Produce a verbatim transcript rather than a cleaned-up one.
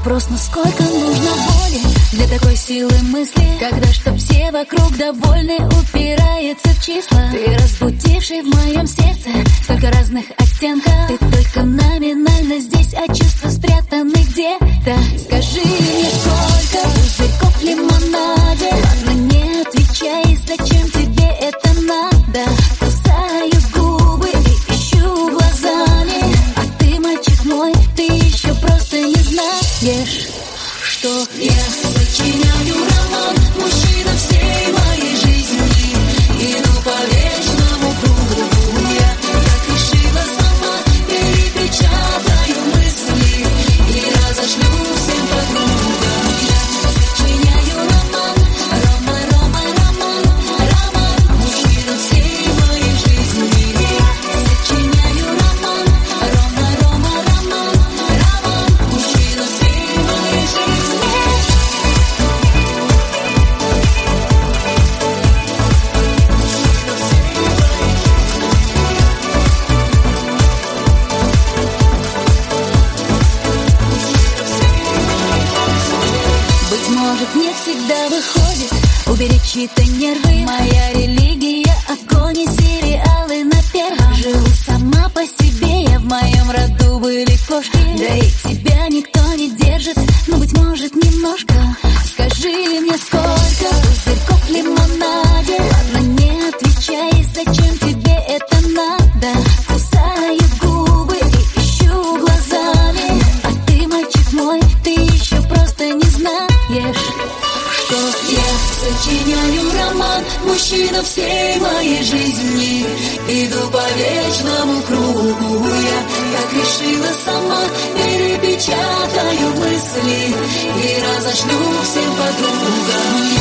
Вопрос, насколько нужно воли для такой силы мысли, когда чтоб все вокруг довольны, упирается в числа. Ты разбудивший в моем сердце столько разных оттенков. Ты только номинально здесь, а чувства спрятаны где-то. Скажи мне, сколько пузырьков в лимонаде? Ладно, не отвечай, зачем тебе это надо? Кусаю губы и ищу глазами, а ты, мальчик мой, ты еще просто не знаешь, что я сочиняю роман, мужчина всей моей жизни. Иду по вечному кругу, я как решила сама, перепечатаю мысли и разошлю всем подругам. Я сочиняю роман, роман, роман, роман, роман, мужчина всей моей жизни. Сочиняю роман, роман, роман, роман, роман, мужчина всей моей жизни. Быть может, не всегда выходит уберечь чьи-то нервы. Моя религия — огонь и сериалы на первом. Живу сама по себе, я в моем роду были кошки. Да и тебя никто не держит, но, быть может, немножко. Скажи мне, сколько пузырьков в лимонаде? Ладно, не отвечай, зачем тебе это надо? Кусаю губы и ищу глазами, а ты, мальчик мой, ты еще просто не знаешь, что я сочиняю роман, мужчина всей моей жизни. Иду по вечному кругу, я как решила сама, перепечатаю мысли и разошлю всем подругам.